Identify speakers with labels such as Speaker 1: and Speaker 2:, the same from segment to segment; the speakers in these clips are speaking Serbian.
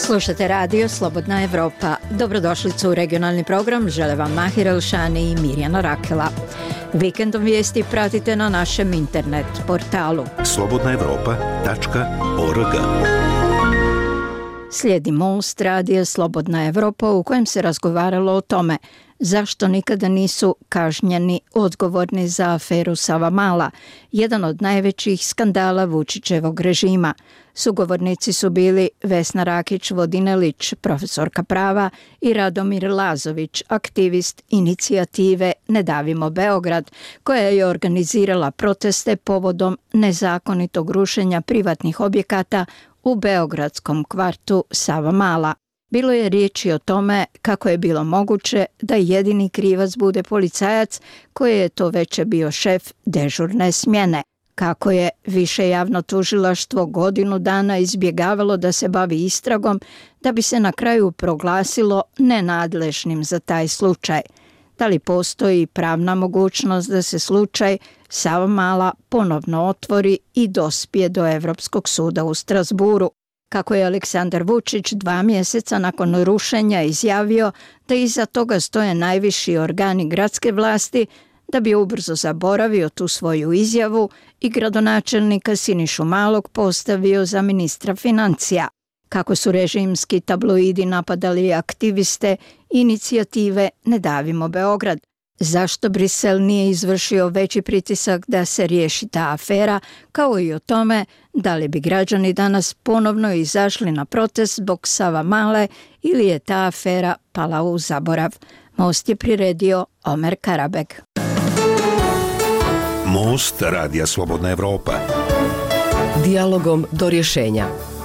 Speaker 1: Slušate radio Slobodna Evropa. Dobrodošlicu u regionalni program. Žele vam Mahir Elšani i Mirjana Rakela. Vikendom vijesti pratite na našem internet portalu slobodnaevropa.org. Slijedi Most radija Slobodna Evropa u kojem se razgovaralo o tome zašto nikada nisu kažnjeni odgovorni za aferu Savamala, jedan od najvećih skandala Vučićevog režima. Sugovornici su bili Vesna Rakić-Vodinelić, profesorka prava, i Radomir Lazović, aktivist inicijative Ne davimo Beograd, koja je organizirala proteste povodom nezakonitog rušenja privatnih objekata u beogradskom kvartu Savamala. Bilo je riječi o tome kako je bilo moguće da jedini krivac bude policajac koji je to veče bio šef dežurne smjene. Kako je više javno tužilaštvo godinu dana izbjegavalo da se bavi istragom da bi se na kraju proglasilo nenadležnim za taj slučaj. Da li postoji pravna mogućnost da se slučaj Savamala ponovno otvori i dospije do Evropskog suda u Strasburu? Kako je Aleksandar Vučić 2 mjeseca nakon rušenja izjavio da iza toga stoje najviši organi gradske vlasti, da bi ubrzo zaboravio tu svoju izjavu i gradonačelnika Sinišu Malog postavio za ministra financija. Kako su režimski tabloidi napadali aktiviste inicijative Ne davimo Beograd. Zašto Brisel nije izvršio veći pritisak da se riješi ta afera, kao i o tome da li bi građani danas ponovno izašli na protest zbog Savamale ili je ta afera pala u zaborav. Most je priredio Omer Karabeg.
Speaker 2: Most radija Slobodna Evropa.
Speaker 3: Dijalogom do rješenja.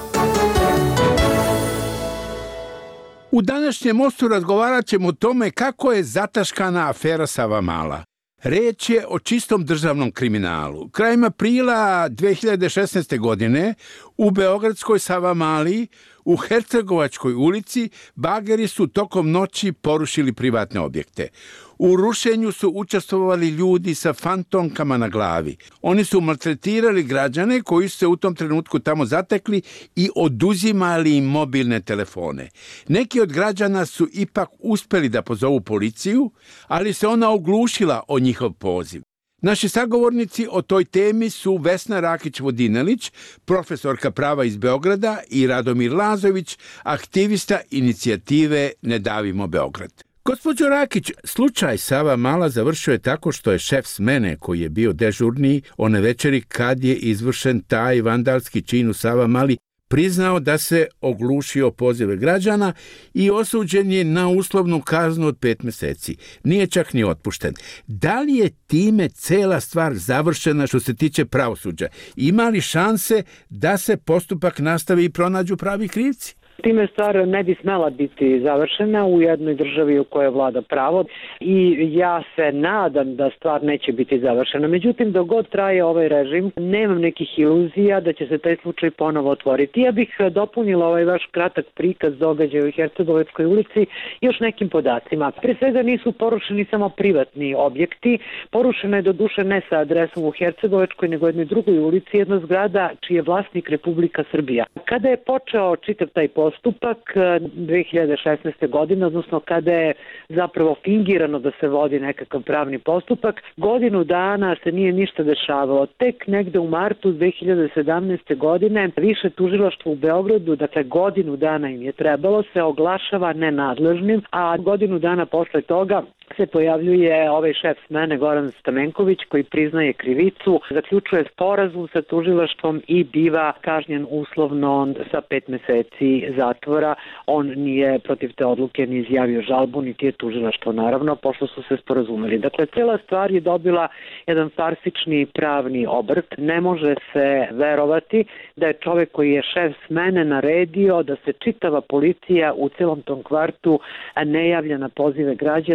Speaker 4: U današnjem mostu razgovarat ćemo o tome kako je zataškana afera Savamala. Riječ je o čistom državnom kriminalu. Krajem aprila 2016. godine u beogradskoj Savamali u Hercegovačkoj ulici bageri su tokom noći porušili privatne objekte. U rušenju su učestvovali ljudi sa fantomkama na glavi. Oni su maltretirali građane koji su se u tom trenutku tamo zatekli i oduzimali im mobilne telefone. Neki od građana su ipak uspjeli da pozovu policiju, ali se ona oglušila o njihov poziv. Naši sagovornici o toj temi su Vesna Rakić-Vodinelić, profesorka prava iz Beograda, i Radomir Lazović, aktivista inicijative Ne davimo Beograd. Gospođo Rakić, slučaj Savamala završio je tako što je šef smene, koji je bio dežurni one večeri kad je izvršen taj vandalski čin u Savamali, priznao da se oglušio pozive građana i osuđen je na uslovnu kaznu od 5 mjeseci. Nije čak ni otpušten. Da li je time cela stvar završena što se tiče pravosuđa? Ima li šanse da se postupak nastavi i pronađu pravi krivci?
Speaker 5: Time stvar ne bi smela biti završena u jednoj državi u kojoj vlada pravo i ja se nadam da stvar neće biti završena. Međutim, dok god traje ovaj režim, nemam nekih iluzija da će se taj slučaj ponovo otvoriti. Ja bih dopunila ovaj vaš kratak prikaz događaja u Hercegovačkoj ulici još nekim podacima. Pre svega nisu porušeni samo privatni objekti, porušena je doduše ne sa adresom u Hercegovačkoj, nego u jednoj drugoj ulici, jedna zgrada čiji je vlasnik Republika Srbija. Kada je počeo čitav taj postupak 2016. godine, odnosno kada je zapravo fingirano da se vodi nekakav pravni postupak, godinu dana se nije ništa dešavalo. Tek negde u martu 2017. godine više tužilaštvo u Beogradu, dakle godinu dana im je trebalo, se oglašava nenadležnim, a godinu dana posle toga se pojavljuje ovaj šef smene Goran Stamenković koji priznaje krivicu, zaključuje sporazum sa tužilaštvom i biva kažnjen uslovno sa 5 mjeseci zatvora. On nije protiv te odluke ni izjavio žalbu, niti je tužilaštvo naravno, pošto su se sporazumeli. Dakle, cijela stvar je dobila jedan farsični pravni obrt. Ne može se verovati da je čovjek koji je šef smene naredio da se čitava policija u cijelom tom kvartu ne javlja na pozive građana i da u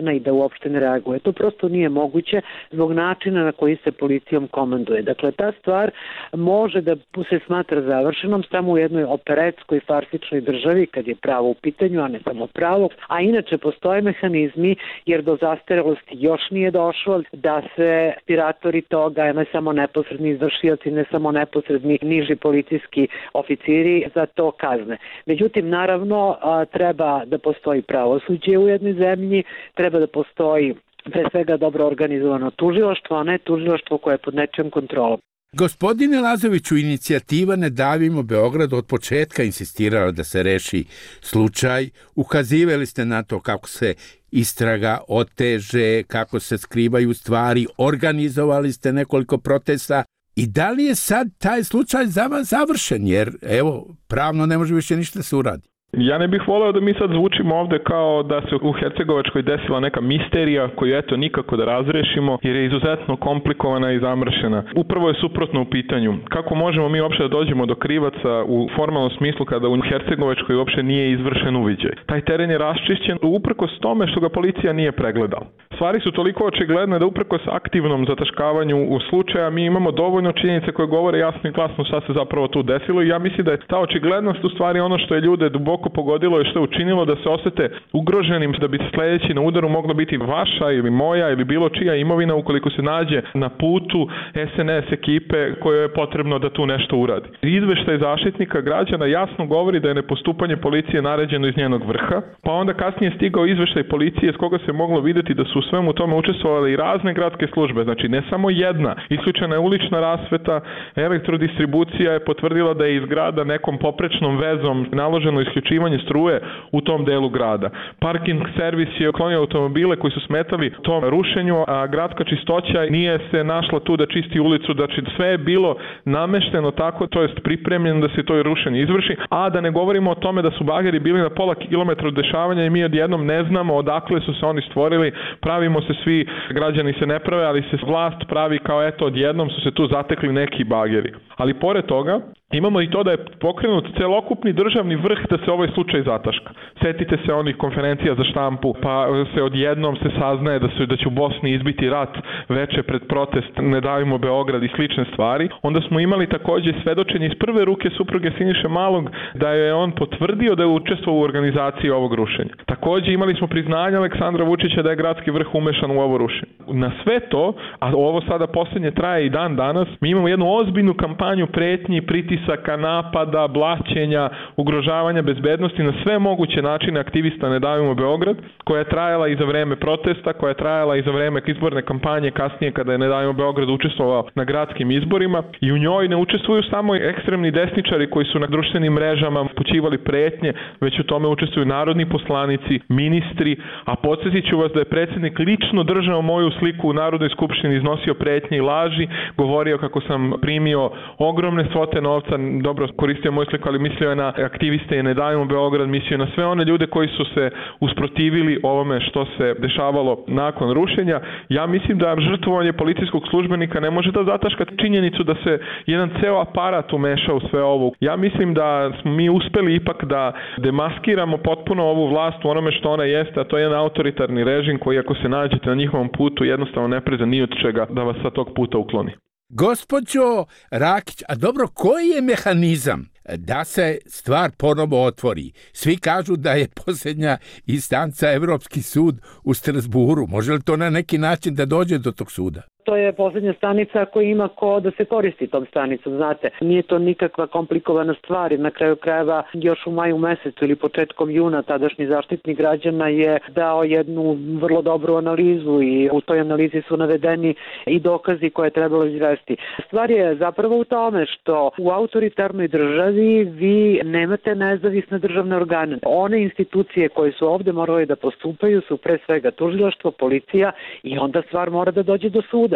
Speaker 5: uopšte ne reaguje. To prosto nije moguće zbog načina na koji se policijom komanduje. Dakle, ta stvar može da se smatra završenom samo u jednoj operetskoj, farsičnoj državi kad je pravo u pitanju, a ne samo pravo. A inače postoje mehanizmi, jer do zastarelosti još nije došlo, da se inspiratori toga, ne samo neposredni izvršioci, ne samo neposredni niži policijski oficiri za to kazne. Međutim, naravno, treba da postoji pravosuđe u jednoj zemlji, treba da postoji pre svega dobro organizovano tužilaštvo, a ne tužilaštvo koje je pod nečijom kontrolom.
Speaker 4: Gospodine Lazoviću, inicijativa Ne davimo Beograd od početka insistirala da se reši slučaj. Ukazivali ste na to kako se istraga oteže, kako se skrivaju stvari, organizovali ste nekoliko protesta. I da li je sad taj slučaj za vas završen? Jer, evo, pravno ne može više ništa se uradi.
Speaker 6: Ja ne bih voleo da mi sad zvučimo ovde kao da se u Hercegovačkoj desila neka misterija koju eto nikako da razrešimo jer je izuzetno komplikovana i zamršena. Upravo je suprotno u pitanju. Kako možemo mi uopšte da dođemo do krivaca u formalnom smislu kada u Hercegovačkoj uopšte nije izvršen uviđaj? Taj teren je raščišćen uprkos tome što ga policija nije pregledala. Stvari su toliko očigledne da uprkos aktivnom zataškavanju u slučaja mi imamo dovoljno činjenice koje govore jasno i glasno šta se zapravo tu desilo i ja mislim da je ta očiglednost u stvari ono što je ljude duboko pogodilo i što je učinilo da se osete ugroženim, da bi sledeći na udaru mogla biti vaša ili moja ili bilo čija imovina ukoliko se nađe na putu SNS ekipe kojoj je potrebno da tu nešto uradi. Izveštaj Zaštitnika građana jasno govori da je nepostupanje policije naređeno iz njenog vrha, pa onda kasnije stigao izveštaj policije s koga se moglo videti da su u svemu tome učestvovale i razne gradske službe, znači ne samo jedna. Isključena je ulična rasveta, elektrodistribucija je potvrdila da je iz grada nekom poprečnom vezom naloženo isključivanje struje u tom delu grada. Parking servis je uklonio automobile koji su smetali tom rušenju, a gradska čistoća nije se našla tu da čisti ulicu, znači sve je bilo namešteno tako, to jest pripremljeno da se to rušenje izvrši, a da ne govorimo o tome da su bageri bili na pola kilometra od dešavanja i mi odjednom ne znamo odakle su se oni stvorili, pravimo se svi, građani se ne prave, ali se vlast pravi kao eto odjednom su se tu zatekli neki bageri. Ali pored toga, imamo i to da je pokrenut celokupni državni vrh da se ovaj slučaj zataška. Setite se onih konferencija za štampu, pa se odjednom se saznaje da će u Bosni izbiti rat veče pred protest Ne davimo Beograd i slične stvari. Onda smo imali takođe svedočenje iz prve ruke supruge Siniše Malog da je on potvrdio da je učestvovao u organizaciji ovog rušenja. Takođe imali smo priznanje Aleksandra Vučića da je gradski vrh umešan u ovo rušenje. Na sve to, a ovo sada poslednje traje i dan danas, mi imamo jednu ozbiljnu kampanju pretnji, pritisaka, napada, blaćenja, ugrožavanja bezbednosti na sve moguće načine aktivista Ne davimo Beograd, koja je trajala i za vreme protesta, koja je trajala i za vreme izborne kampanje kasnije kada je Ne davimo Beograd učestvovao na gradskim izborima i u njoj ne učestvuju samo ekstremni desničari koji su na društvenim mrežama upućivali pretnje, već u tome učestvuju narodni poslanici, ministri, a podsjetit ću vas da je predsjednik lično držao moju sliku u Narodnoj skupštini, iznosio pretnje i laži, govorio kako sam primio ogromne svote novca, dobro koristio moju sliku, ali mislio je na aktiviste i Ne davimo Beograd, mislio na sve one ljude koji su se usprotivili ovome što se dešavalo nakon rušenja. Ja mislim da žrtvovanje policijskog službenika ne može da zataška činjenicu da se jedan ceo aparat umeša u sve ovo. Ja mislim da smo mi uspeli ipak da demaskiramo potpuno ovu vlast u onome što ona jeste, a to je jedan autoritarni režim koji ako se nađete na njihovom putu jednostavno ne preza ni od čega da vas sa tog puta ukloni.
Speaker 4: Gospođo Rakić, a dobro, koji je mehanizam da se stvar ponovo otvori? Svi kažu da je posljednja instanca Evropski sud u Strasburu. Može li to na neki način da dođe do tog suda?
Speaker 5: To je posljednja stanica koja ima ko da se koristi tom stanicom, znate. Nije to nikakva komplikovana stvar i na kraju krajeva još u maju mesecu ili početkom juna tadašnji Zaštitnik građana je dao jednu vrlo dobru analizu i u toj analizi su navedeni i dokazi koje je trebalo izvesti. Stvar je zapravo u tome što u autoritarnoj državi vi nemate nezavisne državne organe. One institucije koje su ovde morale da postupaju su pre svega tužilaštvo, policija i onda stvar mora da dođe do suda.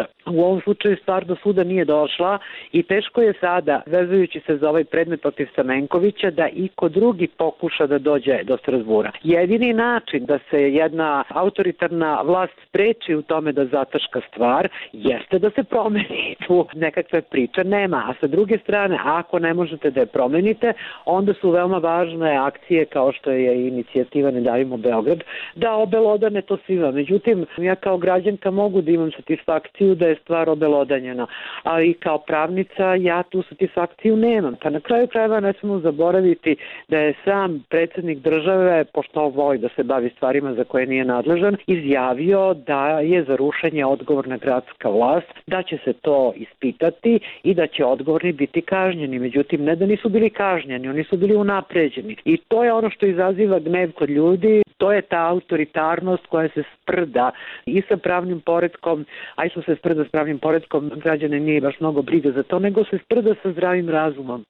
Speaker 5: suda. U ovom slučaju stvar do suda nije došla i teško je sada, vezujući se za ovaj predmet protiv Stamenkovića, da iko drugi pokuša da dođe do Strazbura. Jedini način da se jedna autoritarna vlast spreči u tome da zataška stvar jeste da se promeni. Tu nekakve priče nema, a sa druge strane, ako ne možete da je promenite, onda su veoma važne akcije kao što je inicijativa Ne davimo Beograd, da obelodane to svima. Međutim, ja kao građanka mogu da imam satisfakciju da je stvar obelodanjena, a i kao pravnica ja tu satisfakciju nemam. Pa na kraju krajeva ne smemo zaboraviti da je sam predsjednik države, pošto voli da se bavi stvarima za koje nije nadležan, izjavio da je za rušenje odgovorna gradska vlast, da će se to ispitati i da će odgovorni biti kažnjeni. Međutim, ne da nisu bili kažnjeni, oni su bili unapređeni. I to je ono što izaziva gnev kod ljudi, to je ta autoritarnost koja se sprda i sa pravnim poretkom, a i što se sprda s pravnim poretkom, građane nije baš mnogo briga za to, nego se sprda sa zdravim razumom.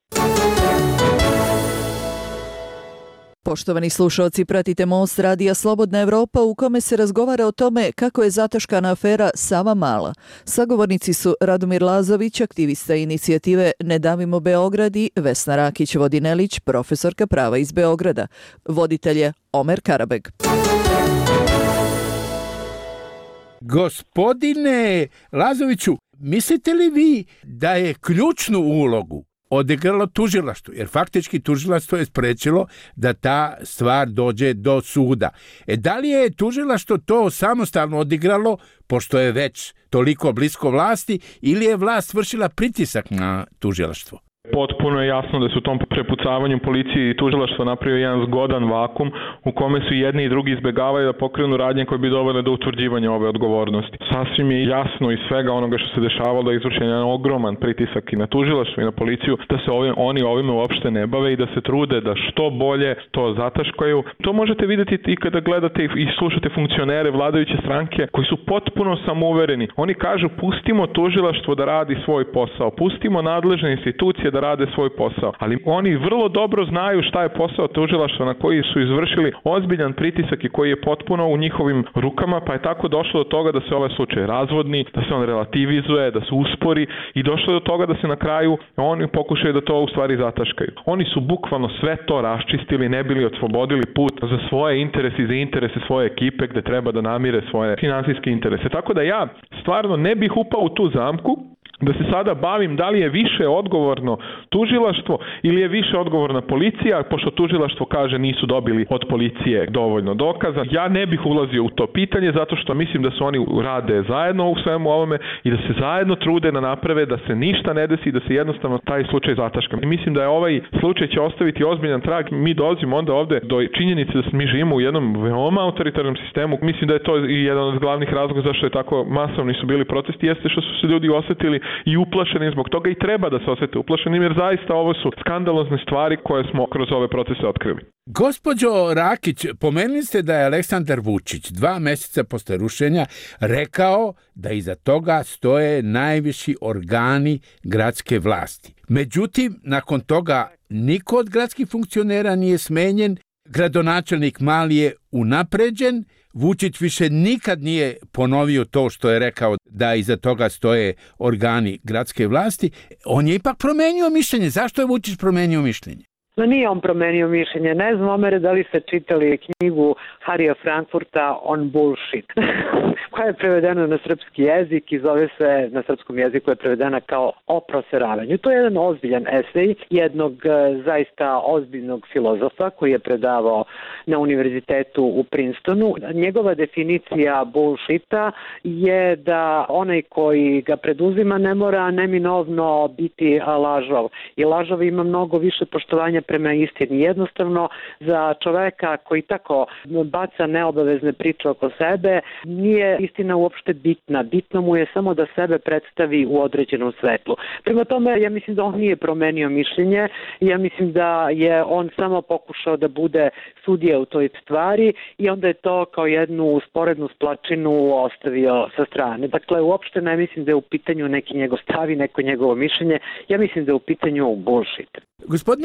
Speaker 7: Poštovani slušalci, pratite Most radija Slobodna Evropa u kome se razgovara o tome kako je zataškana afera Savamala. Sagovornici su Radomir Lazović, aktivista inicijative Ne davimo Beograd i Vesna Rakić-Vodinelić, profesorka prava iz Beograda. Voditelj je Omer Karabeg.
Speaker 4: Gospodine Lazoviću, mislite li vi da je ključnu ulogu odigralo tužilaštvo, jer faktički tužilaštvo je sprečilo da ta stvar dođe do suda. Da li je tužilaštvo to samostalno odigralo, pošto je već toliko blisko vlasti, ili je vlast vršila pritisak na tužilaštvo?
Speaker 6: Potpuno je jasno da su u tom prepucavanju policije i tužilaštva napravio jedan zgodan vakum u kome su jedni i drugi izbegavaju da pokrenu radnje koje bi dovele do utvrđivanja ove odgovornosti. Sasvim je jasno iz svega onoga što se dešavalo da je izvršen jedan ogroman pritisak i na tužilaštvo i na policiju da se oni ovime uopšte ne bave i da se trude da što bolje to zataškaju. To možete vidjeti i kada gledate i slušate funkcionere vladajuće stranke koji su potpuno samouvereni. Oni kažu pustimo tužilaštvo da radi svoj posao, pustimo nadležne institucije da rade svoj posao. Ali oni vrlo dobro znaju šta je posao tužilaštva na koji su izvršili ozbiljan pritisak i koji je potpuno u njihovim rukama, pa je tako došlo do toga da se ovaj slučaj razvodni, da se on relativizuje, da se uspori i došlo do toga da se na kraju oni pokušaju da to u stvari zataškaju. Oni su bukvalno sve to raščistili, ne bili oslobodili put za svoje interese i za interese svoje ekipe gde treba da namire svoje finansijske interese. Tako da ja stvarno ne bih upao u tu zamku da se sada bavim da li je više odgovorno tužilaštvo ili je više odgovorna policija, pošto tužilaštvo kaže nisu dobili od policije dovoljno dokaza. Ja ne bih ulazio u to pitanje zato što mislim da su oni rade zajedno u svemu ovome i da se zajedno trude da naprave da se ništa ne desi i da se jednostavno taj slučaj zataška. I mislim da je ovaj slučaj će ostaviti ozbiljan trag. Mi dolazimo onda ovde do činjenice da mi živimo u jednom veoma autoritarnom sistemu. Mislim da je to i jedan od glavnih razloga zašto je tako masovni su bili protesti, jeste što su se ljudi osetili i uplašeni zbog toga i treba da se osete uplašeni, jer zaista ovo su skandalozne stvari koje smo kroz ove procese otkrili.
Speaker 4: Gospođo Rakić, pomenuli ste da je Aleksandar Vučić 2 meseca posle rušenja rekao da iza toga stoje najviši organi gradske vlasti. Međutim, nakon toga niko od gradskih funkcionera nije smenjen, gradonačelnik Mali je unapređen, Vučić više nikad nije ponovio to što je rekao da iza toga stoje organi gradske vlasti. On je ipak promenio mišljenje. Zašto je Vučić promenio mišljenje?
Speaker 5: No nije on promenio mišljenje. Ne znam, Omere, da li ste čitali knjigu Harija Frankfurta On Bullshit, koja je prevedena na srpski jezik i zove se, na srpskom jeziku je prevedena kao O proseravanju. To je jedan ozbiljan esej jednog zaista ozbiljnog filozofa koji je predavao na univerzitetu u Princetonu. Njegova definicija bullshita je da onaj koji ga preduzima ne mora neminovno biti lažov. I lažov ima mnogo više poštovanja prema istini. Jednostavno, za čoveka koji tako baca neobavezne priče oko sebe, nije istina uopšte bitna. Bitno mu je samo da sebe predstavi u određenom svetlu. Prema tome, ja mislim da on nije promenio mišljenje. Ja mislim da je on samo pokušao da bude sudija u toj stvari i onda je to kao jednu sporednu splačinu ostavio sa strane. Dakle, uopšte ne mislim da je u pitanju neki njegov stav i neko njegovo mišljenje. Ja mislim da je u pitanju bullshit.
Speaker 4: Gospodine Lazoviću,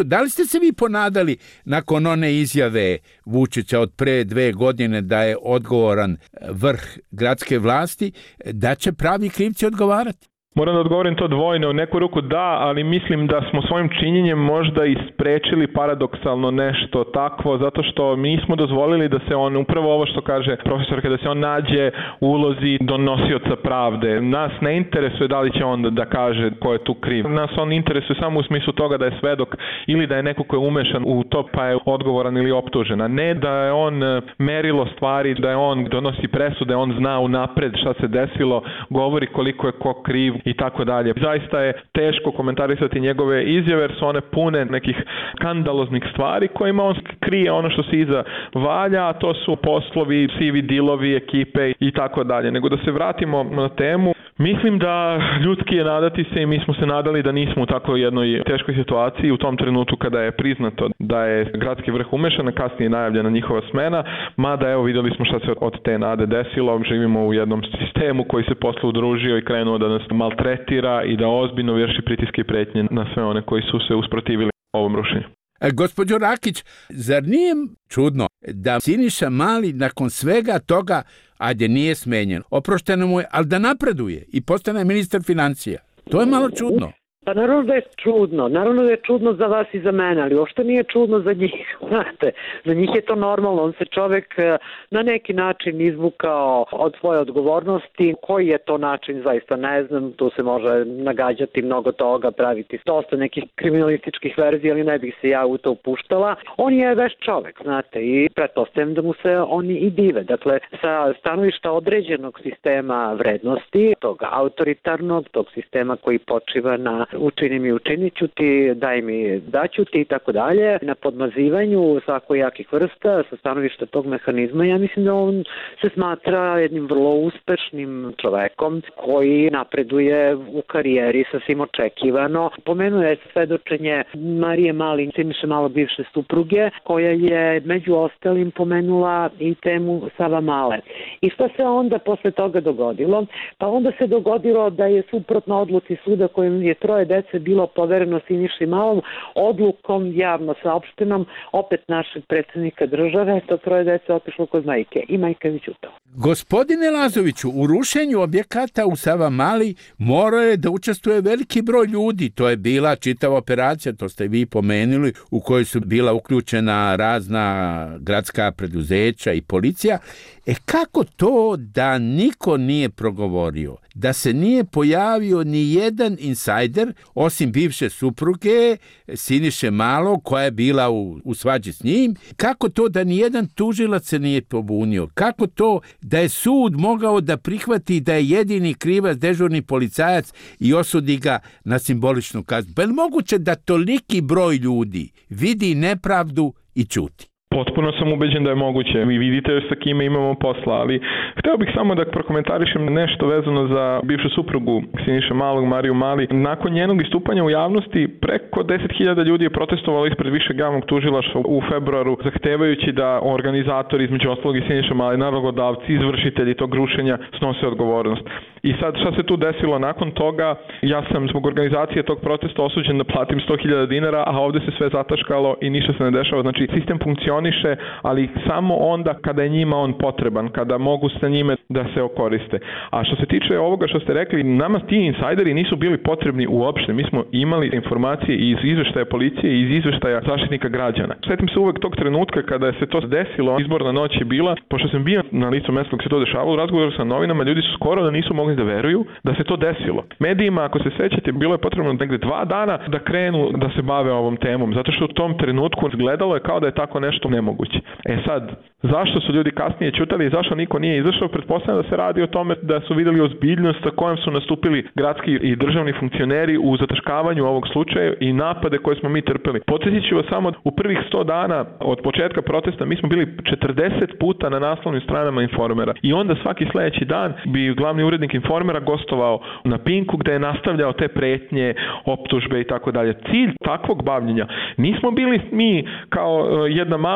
Speaker 4: Lazoviću, da li ste se vi ponadali nakon one izjave Vučića od pre 2 godine da je odgovoran vrh gradske vlasti, da će pravi krivci odgovarati?
Speaker 6: Moram da odgovorim to dvojno. U neku ruku da, ali mislim da smo svojim činjenjem možda i sprečili paradoksalno nešto takvo, zato što mi nismo dozvolili da se on, upravo ovo što kaže profesor, da se on nađe u ulozi donosioca pravde. Nas ne interesuje da li će on da kaže ko je tu kriv. Nas on interesuje samo u smislu toga da je svedok ili da je neko ko je umešan u to pa je odgovoran ili optužen, a ne da je on merilo stvari, da je on donosi presude, da on zna unapred šta se desilo, govori koliko je ko kriv i tako dalje. Zaista je teško komentarisati njegove izjave jer su one pune nekih skandaloznih stvari kojima on krije ono što se iza valja, a to su poslovi, sivi dilovi, ekipe i tako dalje. Nego da se vratimo na temu, mislim da ljudski je nadati se i mi smo se nadali da nismo u tako jednoj teškoj situaciji u tom trenutku kada je priznato da je gradski vrh umešan, kasnije najavljena njihova smena, mada evo vidjeli smo šta se od te nade desilo, živimo u jednom sistemu koji se posle udružio i krenuo da nas maltretira i da ozbiljno vrši pritiske i pretnje na sve one koji su se usprotivili ovom rušenju.
Speaker 4: Gospođo Rakić, zar nije čudno da Siniša Mali nakon svega toga, ajde nije smenjen, oprošteno mu je, ali da napreduje i postane ministar financija? To je malo čudno.
Speaker 5: Pa naravno da je čudno, naravno da je čudno za vas i za mene, ali uopšte nije čudno za njih, znate, za njih je to normalno, on se čovjek na neki način izvukao od svoje odgovornosti, koji je to način zaista ne znam, tu se može nagađati mnogo toga, praviti dosta nekih kriminalističkih verzija, ali ne bih se ja u to upuštala. On je veš čovjek, znate, i pretpostavljam da mu se oni i dive, dakle, sa stanovišta određenog sistema vrednosti, tog autoritarnog, tog sistema koji počiva na učini mi, učinit ću ti, daj mi, daću ti i tako dalje, na podmazivanju svakojakih vrsta sa stanovišta tog mehanizma, ja mislim da on se smatra jednim vrlo uspešnim čovekom koji napreduje u karijeri sasvim očekivano. Pomenuje svedočenje Marije Mali, Siniše Malo bivše supruge, koja je među ostalim pomenula i temu Savamale. I što se onda posle toga dogodilo? Pa onda se dogodilo da je suprotno odluci suda kojim je 3 dece bilo povereno Siniši Malom, odlukom javno saopštenom opet našeg predsjednika države, to 3 dece otišlo kod majke i majka je ćutala.
Speaker 4: Gospodine Lazoviću, u rušenju objekata u Savamali morao je da učestvuje veliki broj ljudi. To je bila čitava operacija, to ste vi pomenuli, u kojoj su bila uključena razna gradska preduzeća i policija. Kako to da niko nije progovorio, da se nije pojavio ni jedan insajder, osim bivše supruge Siniše Malo, koja je bila u svađi s njim? Kako to da ni jedan tužilac se nije pobunio? Kako to da je sud mogao da prihvati da je jedini krivac dežurni policajac i osudi ga na simboličnu kaznu? Pa je moguće da toliki broj ljudi vidi nepravdu i ćuti?
Speaker 6: Potpuno sam ubeđen da je moguće. Vi vidite sa kime imamo posla, ali hteo bih samo da prokomentarišem nešto vezano za bivšu suprugu Siniše Malog, Mariju Mali. Nakon njenog istupanja u javnosti, preko 10.000 ljudi je protestovalo ispred višeg javnog tužilaštva u februaru, zahtevajući da organizatori, između ostalog i Siniša Mali, nalogodavci, izvršitelji tog rušenja snose odgovornost. I sad šta se tu desilo nakon toga? Ja sam zbog organizacije tog protesta osuđen da platim 100.000 dinara, a ovde se sve zataškalo i ništa se ne dešava. Znači, sistem funkcioniše, ali samo onda kada je njima on potreban, kada mogu sa njime da se okoriste. A što se tiče ovoga što ste rekli, nama ti insajderi nisu bili potrebni uopšte. Mi smo imali informacije iz izveštaja policije i iz izveštaja zaštitnika građana. Svetim se uvek tog trenutka kada se to desilo, izborna noć je bila, pošto sam bio na licu mesta dok se to dešavalo, u razgovoru sa novinama, ljudi su skoro da nisu mogli da veruju da se to desilo. Medijima, ako se sećate, bilo je potrebno negde 2 dana da krenu da se bave ovom temom, zato što u tom trenutku izgledalo je kao da je tako nešto nemoguće. Sad, zašto su ljudi kasnije ćutali i zašto niko nije izašao? Pretpostavljam da se radi o tome da su videli ozbiljnost sa kojom su nastupili gradski i državni funkcioneri u zataškavanju ovog slučaja i napade koje smo mi trpeli. Podsjetit ću vas samo, u prvih 100 dana od početka protesta mi smo bili 40 puta na naslovnim stranama Informera i onda svaki sledeći dan bi glavni urednik Informera gostovao na Pinku gde je nastavljao te pretnje, optužbe i tako dalje. Cilj takvog bavljenja nismo bili mi kao jedna mala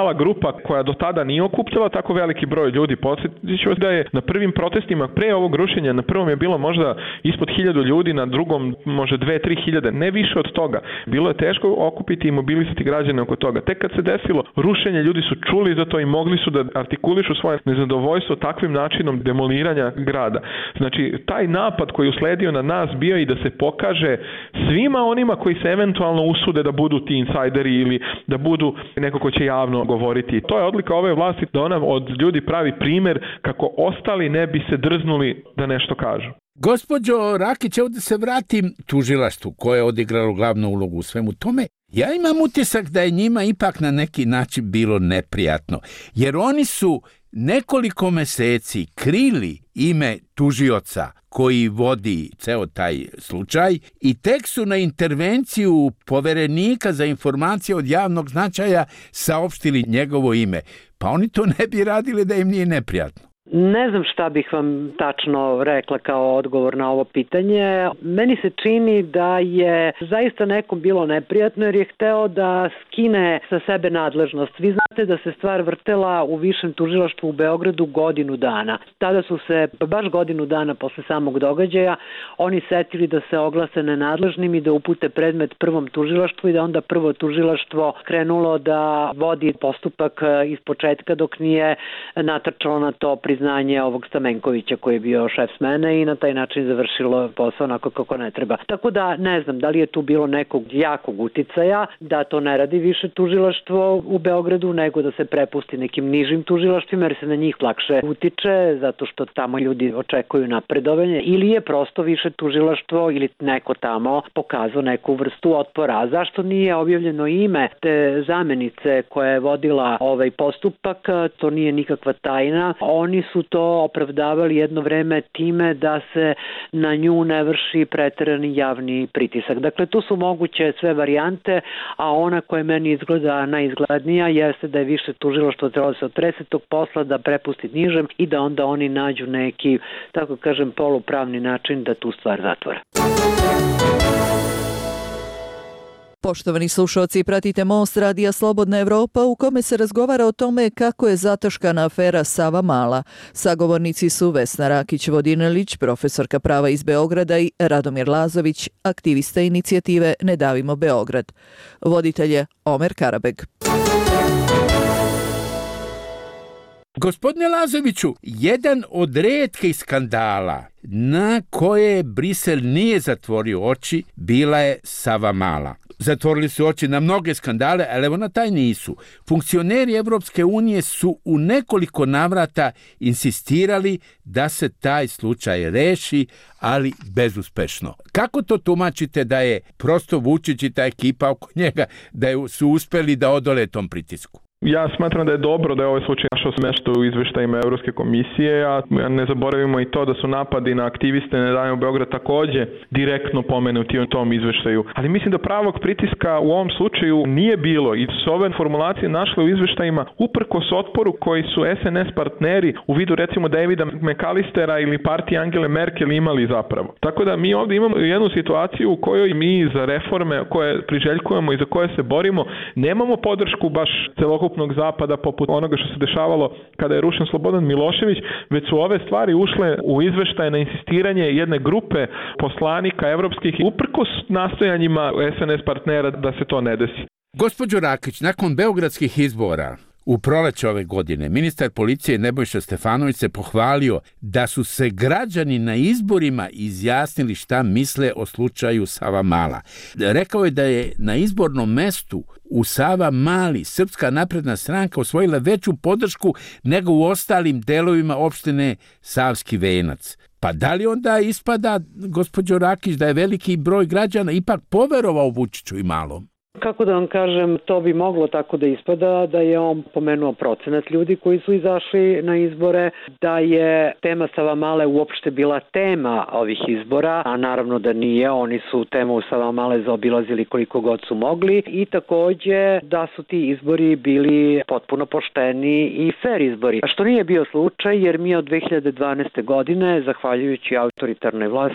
Speaker 6: mala grupa koja do tada nije okupljala tako veliki broj ljudi. Podsjetit ću vas da je na prvim protestima pre ovog rušenja, na prvom je bilo možda ispod 1000 ljudi, na drugom možda 2-3 hiljade, ne više od toga. Bilo je teško okupiti i mobilisati građane oko toga. Tek kad se desilo rušenje, ljudi su čuli za to i mogli su da artikulišu svoje nezadovoljstvo takvim načinom demoliranja grada. Znači, taj napad koji je usledio na nas bio i da se pokaže svima onima koji se eventualno usude da budu ti insajderi ili da budu neko ko će javno govoriti. To je odlika ove vlasti, da ona od ljudi pravi primer kako ostali ne bi se drznuli da nešto kažu.
Speaker 4: Gospođo Rakić, evo da se vratim tužilaštvu koje je odigralo glavnu ulogu u svemu tome. Ja imam utisak da je njima ipak na neki način bilo neprijatno, jer oni su nekoliko meseci krili ime tužioca koji vodi ceo taj slučaj i tek su na intervenciju poverenika za informacije od javnog značaja saopštili njegovo ime. Pa oni to ne bi radili da im nije neprijatno.
Speaker 5: Ne znam šta bih vam tačno rekla kao odgovor na ovo pitanje. Meni se čini da je zaista nekom bilo neprijatno jer je hteo da skine sa sebe nadležnost. Vi znate da se stvar vrtela u Višem tužilaštvu u Beogradu godinu dana. Tada su se, baš godinu dana posle samog događaja, oni setili da se oglase nenadležnim i da upute predmet prvom tužilaštvu i da onda prvo tužilaštvo krenulo da vodi postupak iz početka dok nije natrčalo na to priznanje ovog Stamenkovića koji je bio šef smene i na taj način završilo posao onako kako ne treba. Tako da ne znam da li je tu bilo nekog jakog uticaja da to ne radi više tužilaštvo u Beogradu nego da se prepusti nekim nižim tužilaštvima jer se na njih lakše utiče zato što tamo ljudi očekuju napredovanje ili je prosto više tužilaštvo ili neko tamo pokazao neku vrstu otpora. A zašto nije objavljeno ime te zamenice koja je vodila ovaj postupak? To nije nikakva tajna. Oni su to opravdavali jedno vreme time da se na nju ne vrši preterani javni pritisak. Dakle, tu su moguće sve varijante, a ona koja meni izgleda najizglednija jeste da je više tužilaštvo trebalo se otrese tog posla, da prepusti nižem i da onda oni nađu neki, tako kažem, polupravni način da tu stvar zatvore.
Speaker 7: Poštovani slušalci, pratite Most radija Slobodna Evropa u kome se razgovara o tome kako je zataškana afera Savamala. Sagovornici su Vesna Rakić-Vodinelić, profesorka prava iz Beograda i Radomir Lazović, aktivista inicijative Ne davimo Beograd. Voditelj je Omer Karabeg.
Speaker 4: Gospodine Lazoviću, jedan od retkih skandala na koje Brisel nije zatvorio oči bila je Savamala. Zatvorili su oči na mnoge skandale, ali evo na taj nisu. Funkcioneri Evropske unije su u nekoliko navrata insistirali da se taj slučaj reši, ali bezuspešno. Kako to tumačite da je prosto Vučić i ta ekipa oko njega da su uspeli da odole tom pritisku?
Speaker 6: Ja smatram da je dobro da je ovaj slučaj našao mesto u izveštajima Evropske komisije, a ne zaboravimo i to da su napadi na aktiviste Ne davimo Beograd takođe direktno pomenuti u tom izveštaju. Ali mislim da pravog pritiska u ovom slučaju nije bilo i su ove formulacije našle u izveštajima uprkos otporu koji su SNS partneri u vidu recimo Davida McAllistera ili partije Angele Merkel imali zapravo. Tako da mi ovdje imamo jednu situaciju u kojoj mi za reforme koje priželjkujemo i za koje se borimo nemamo podršku baš celokupnog zapada poput onoga što se dešavalo kada je rušen Slobodan Milošević, već su ove stvari ušle u izveštaje na insistiranje jedne grupe poslanika evropskih uprkos nastojanjima SNS partnera da se to ne desi.
Speaker 4: Gospođo Rakić, nakon beogradskih izbora u proleće ove godine, ministar policije Nebojša Stefanović se pohvalio da su se građani na izborima izjasnili šta misle o slučaju Savamala. Rekao je da je na izbornom mestu u Savamali Srpska napredna stranka osvojila veću podršku nego u ostalim delovima opštine Savski Venac. Pa da li onda ispada, gospođo Rakić, da je veliki broj građana ipak poverovao Vučiću i Malom?
Speaker 5: Kako da vam kažem, to bi moglo tako da ispada da je on pomenuo procenat ljudi koji su izašli na izbore, da je tema Savamale uopšte bila tema ovih izbora, a naravno da nije, oni su temu Savamale zaobilazili koliko god su mogli i takođe da su ti izbori bili potpuno pošteni i fair izbori. A što nije bio slučaj jer mi od 2012. godine, zahvaljujući autoritarnoj vlasti,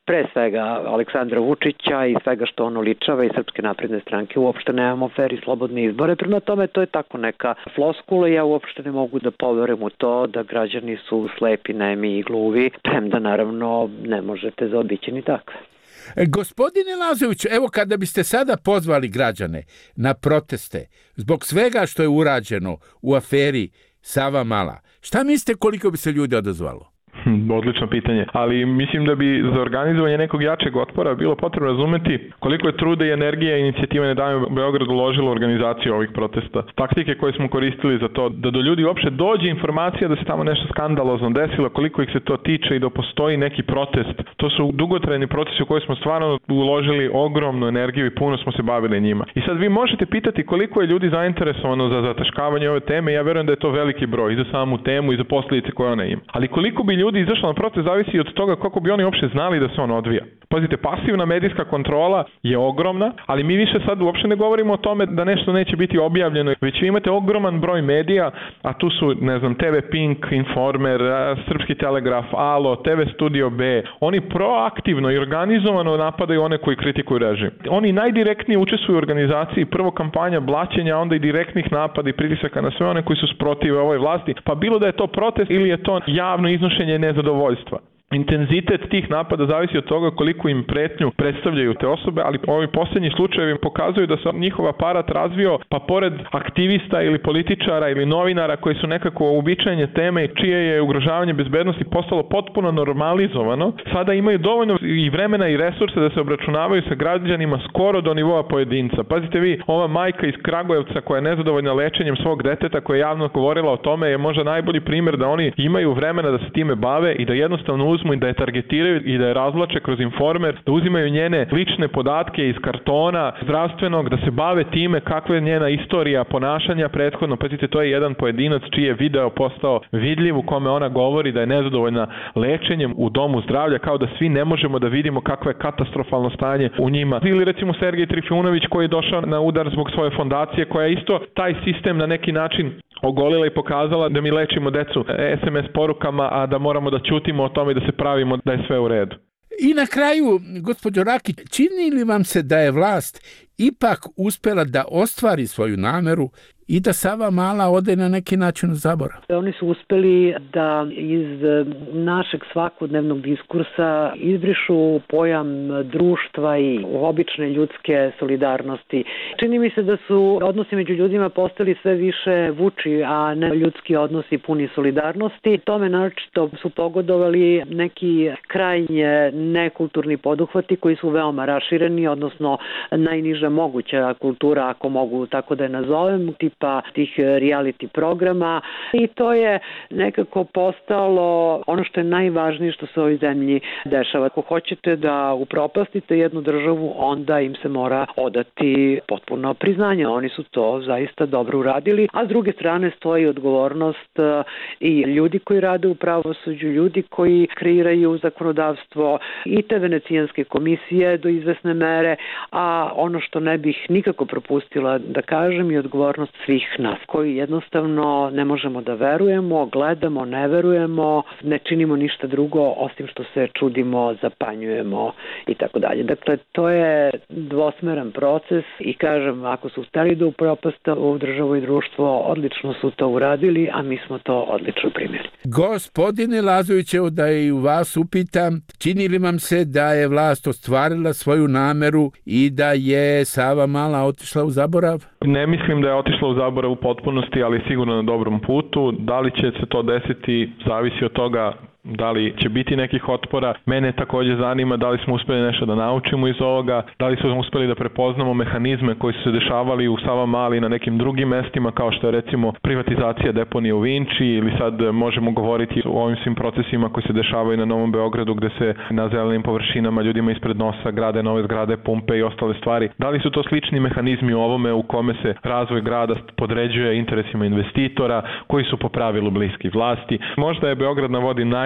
Speaker 5: pre svega Aleksandra Vučića i svega što on oličava i Srpske napredne stranke. Uopšte nemamo fer i slobodne izbore. Prema tome, to je tako neka floskula. Ja uopšte ne mogu da poverujem u to da građani su slepi, nemi i gluvi, premda naravno ne možete zaobići ni takve.
Speaker 4: Gospodine Lazović, evo kada biste sada pozvali građane na proteste zbog svega što je urađeno u aferi Savamala, šta mislite koliko bi se ljudi odazvalo?
Speaker 6: Odlično pitanje, ali mislim da bi za organizovanje nekog jačeg otpora bilo potrebno razumeti koliko je truda i energije inicijative Ne davimo Beograd uložila u organizaciju ovih protesta. Taktike koje smo koristili za to da do ljudi uopšte dođe informacija da se tamo nešto skandalozno desilo, koliko ih se to tiče i da postoji neki protest. To su dugotrajni procesi u koje smo stvarno uložili ogromnu energiju i puno smo se bavili njima. I sad vi možete pitati koliko je ljudi zainteresovano za zataškavanje ove teme. Ja verujem da je to veliki broj i za samu temu i za posljedice koje ona ima. Ali koliko bi ljudi izašlo na protest zavisi od toga kako bi oni uopšte znali da se on odvija. Pazite, pasivna medijska kontrola je ogromna, ali mi više sad uopšte ne govorimo o tome da nešto neće biti objavljeno, već vi imate ogroman broj medija, a tu su, ne znam, TV Pink, Informer, Srpski telegraf, Alo, TV Studio B. Oni proaktivno i organizovano napadaju one koji kritikuju režim. Oni najdirektnije učestvuju u organizaciji, prvo kampanja blaćenja, onda i direktnih napada i pritisaka na sve one koji su protiv ovoj vlasti, pa bilo da je to protest ili je to javno iznošenje nezadovoljstva. Intenzitet tih napada zavisi od toga koliko im pretnju predstavljaju te osobe, ali ovi posljednji slučajevi pokazuju da se njihov aparat razvio, pa pored aktivista ili političara ili novinara koji su nekako uobičajene teme čije je ugrožavanje bezbednosti postalo potpuno normalizovano, sada imaju dovoljno i vremena i resurse da se obračunavaju sa građanima skoro do nivoa pojedinca. Pazite vi, ova majka iz Kragujevca koja je nezadovoljna lečenjem svog deteta, koja je javno govorila o tome, je možda najbolji primjer da oni imaju vremena da se time bave i da jednostavno uzmu i da je targetiraju i da je razvlače kroz Informer, da uzimaju njene lične podatke iz kartona zdravstvenog, da se bave time kakva je njena istorija ponašanja prethodno. Pazite, to je jedan pojedinac čiji je video postao vidljiv, u kome ona govori da je nezadovoljna lečenjem u domu zdravlja, kao da svi ne možemo da vidimo kakvo je katastrofalno stanje u njima. Ili recimo Sergej Trifunović koji je došao na udar zbog svoje fondacije, koja je isto taj sistem na neki način ogolila i pokazala da mi lečimo decu SMS porukama, a da moramo da ćutimo o tome i da se pravimo da je sve u redu.
Speaker 4: I na kraju, gospođo Rakić, čini li vam se da je vlast ipak uspela da ostvari svoju nameru i da Savamala ode na neki način u zaborav?
Speaker 5: Oni su uspeli da iz našeg svakodnevnog diskursa izbrišu pojam društva i obične ljudske solidarnosti. Čini mi se da su odnosi među ljudima postali sve više vuči, a ne ljudski odnosi puni solidarnosti. Tome naročito su pogodovali neki krajnje nekulturni poduhvati koji su veoma rašireni, odnosno najniža moguća kultura, ako mogu tako da je nazovem, tipa tih reality programa, i to je nekako postalo ono što je najvažnije što se u ovoj zemlji dešava. Ako hoćete da upropastite jednu državu, onda im se mora odati potpuno priznanje. Oni su to zaista dobro uradili, a s druge strane stoji odgovornost i ljudi koji rade u pravosuđu, ljudi koji kreiraju zakonodavstvo i te venecijanske komisije do izvesne mere, a ono što ne bih nikako propustila da kažem je odgovornost svih nas koji jednostavno ne možemo da verujemo, gledamo, ne verujemo, ne činimo ništa drugo osim što se čudimo, zapanjujemo i tako dalje. Dakle, to je dvosmeran proces i kažem, ako su hteli da upropaste ovu državu i društvo, odlično su to uradili, a mi smo to odlično primjeri.
Speaker 4: Gospodine Lazović, evo da i u vas upitam, čini li vam se da je vlast ostvarila svoju nameru i da je Savamala otišla u zaborav?
Speaker 6: Ne mislim da je otišla u zaborav u potpunosti, ali sigurno na dobrom putu. Da li će se to desiti, zavisi od toga da li će biti nekih otpora. Mene također zanima da li smo uspjeli nešto da naučimo iz ovoga, da li smo uspjeli da prepoznamo mehanizme koji su se dešavali u Savamali na nekim drugim mestima, kao što je recimo privatizacija deponije u Vinči, ili sad možemo govoriti o ovim svim procesima koji se dešavaju na Novom Beogradu, gde se na zelenim površinama ljudima ispred nosa grade nove zgrade, pumpe i ostale stvari. Da li su to slični mehanizmi u ovome u kome se razvoj grada podređuje interesima investitora koji su po pravilu bliski vlasti? Možda je Beograd na vodi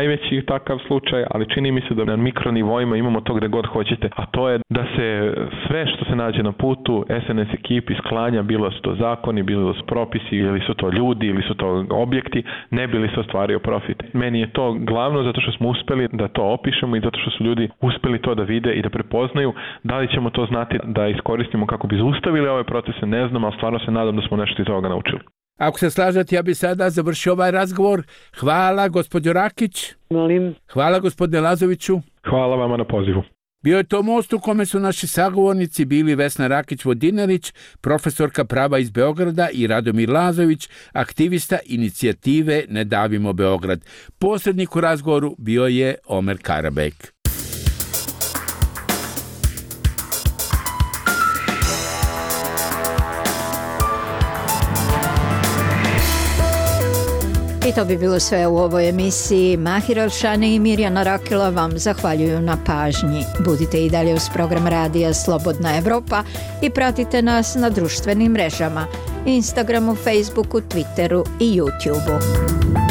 Speaker 6: najveći takav slučaj, ali čini mi se da na mikronivoima imamo to gde god hoćete, a to je da se sve što se nađe na putu SNS ekipi sklanja, bilo su to zakoni, bilo su propisi, ili su to ljudi, ili su to objekti, ne bi li se ostvario profit. Meni je to glavno zato što smo uspeli da to opišemo i zato što su ljudi uspeli to da vide i da prepoznaju. Da li ćemo to znati da iskoristimo kako bi zaustavili ove procese, ne znam, ali stvarno se nadam da smo nešto iz ovoga naučili.
Speaker 4: Ako se slažete, ja bih sada završio ovaj razgovor. Hvala, gospođo Rakić.
Speaker 5: Molim.
Speaker 4: Hvala, gospodine Lazoviću.
Speaker 6: Hvala vama na pozivu.
Speaker 4: Bio je to most u kome su naši sagovornici bili Vesna Rakić-Vodinarić, profesorka prava iz Beograda, i Radomir Lazović, aktivista inicijative Ne davimo Beograd. Posrednik u razgovoru bio je Omer Karabek.
Speaker 1: I to bi bilo sve u ovoj emisiji. Mahir Elšani i Mirjana Rakila vam zahvaljuju na pažnji. Budite i dalje uz program radija Slobodna Evropa i pratite nas na društvenim mrežama, Instagramu, Facebooku, Twitteru i YouTubeu.